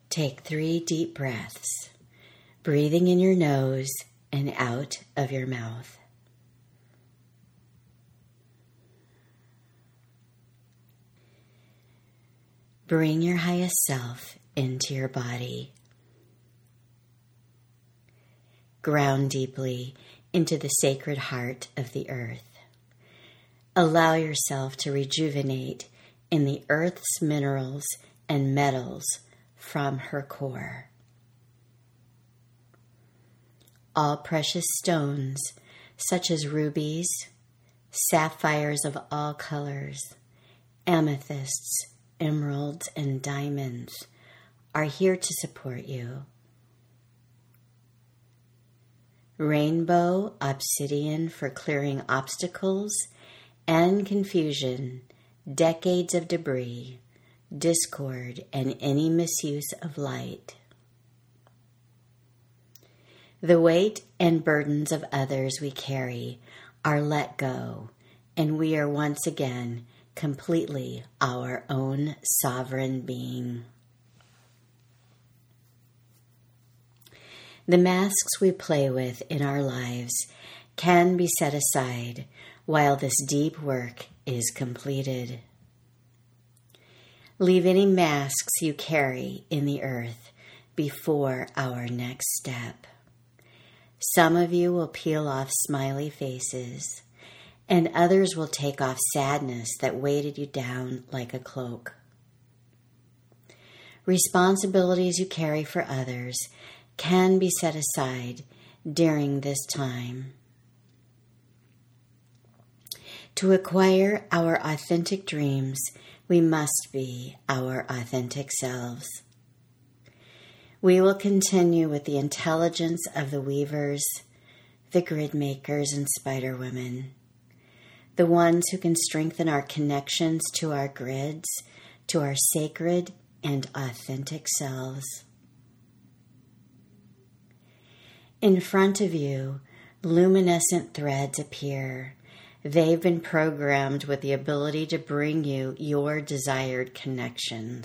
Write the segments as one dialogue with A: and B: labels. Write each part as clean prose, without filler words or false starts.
A: Take 3 deep breaths, breathing in your nose and out of your mouth. Bring your highest self into your body. Ground deeply into the sacred heart of the earth. Allow yourself to rejuvenate in the earth's minerals and metals from her core. All precious stones, such as rubies, sapphires of all colors, amethysts, emeralds, and diamonds, are here to support you. Rainbow obsidian for clearing obstacles and confusion, decades of debris, discord, and any misuse of light. The weight and burdens of others we carry are let go, and we are once again completely our own sovereign being. The masks we play with in our lives can be set aside while this deep work is completed. Leave any masks you carry in the earth before our next step. Some of you will peel off smiley faces, and others will take off sadness that weighted you down like a cloak. Responsibilities you carry for others can be set aside during this time. To acquire our authentic dreams, we must be our authentic selves. We will continue with the intelligence of the weavers, the grid makers, and spider women, the ones who can strengthen our connections to our grids, to our sacred and authentic selves. In front of you, luminescent threads appear. They've been programmed with the ability to bring you your desired connections.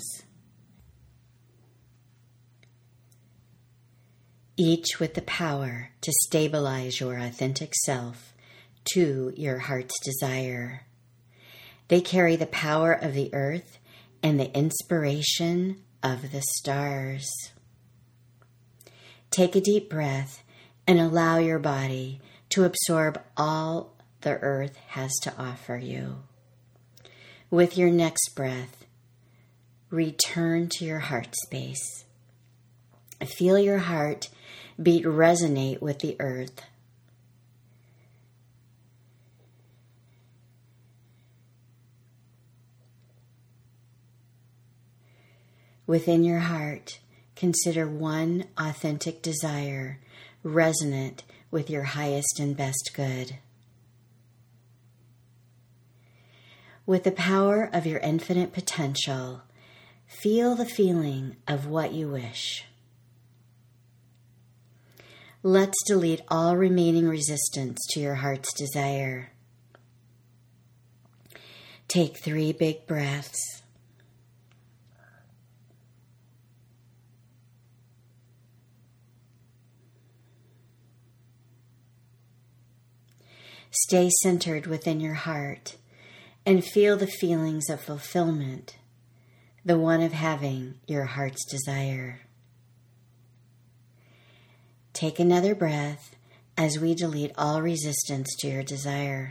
A: Each with the power to stabilize your authentic self to your heart's desire. They carry the power of the earth and the inspiration of the stars. Take a deep breath and allow your body to absorb all the earth has to offer you. With your next breath, return to your heart space. Feel your heart beat resonate with the earth. Within your heart, consider one authentic desire resonant with your highest and best good. With the power of your infinite potential, feel the feeling of what you wish. Let's delete all remaining resistance to your heart's desire. Take 3 big breaths. Stay centered within your heart and feel the feelings of fulfillment, the one of having your heart's desire. Take another breath as we delete all resistance to your desire.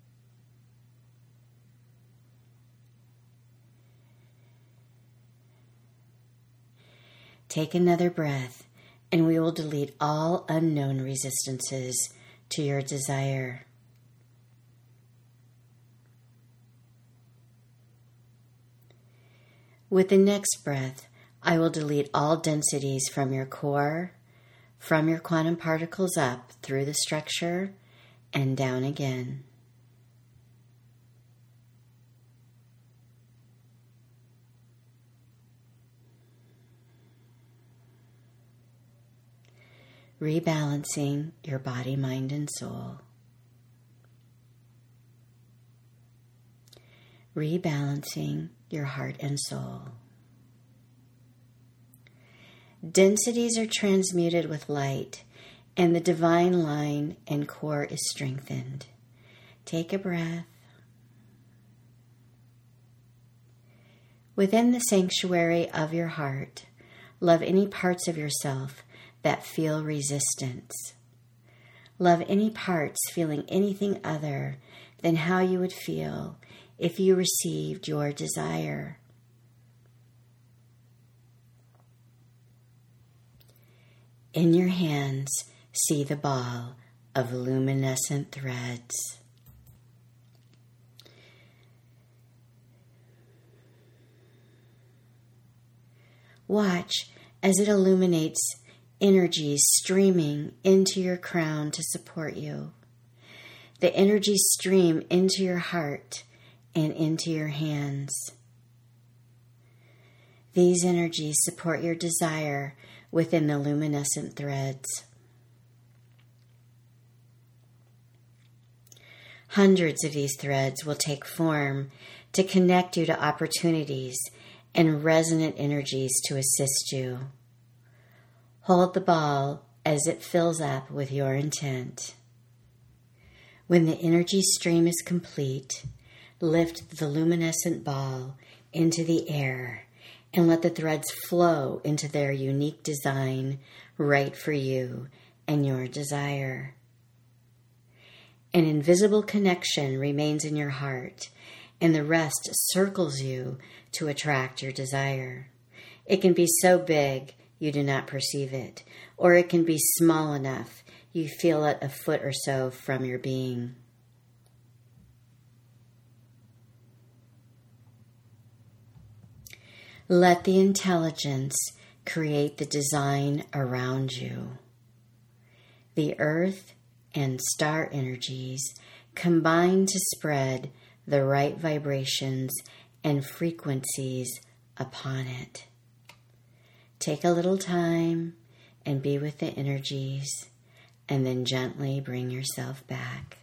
A: Take another breath and we will delete all unknown resistances to your desire. With the next breath, I will delete all densities from your core, from your quantum particles up through the structure and down again. Rebalancing your body, mind, and soul. Rebalancing your heart and soul. densities are transmuted with light, and the divine line and core is strengthened. Take a breath. Within the sanctuary of your heart, love any parts of yourself that feel resistance. Love any parts feeling anything other than how you would feel if you received your desire. In your hands, see the ball of luminescent threads. Watch as it illuminates energies streaming into your crown to support you. The energies stream into your heart and into your hands. These energies support your desire within the luminescent threads. Hundreds of these threads will take form to connect you to opportunities and resonant energies to assist you. Hold the ball as it fills up with your intent. When the energy stream is complete, lift the luminescent ball into the air and let the threads flow into their unique design right for you and your desire. An invisible connection remains in your heart, and the rest circles you to attract your desire. It can be so big you do not perceive it, or it can be small enough you feel it a foot or so from your being. Let the intelligence create the design around you. The earth and star energies combine to spread the right vibrations and frequencies upon it. Take a little time and be with the energies, and then gently bring yourself back.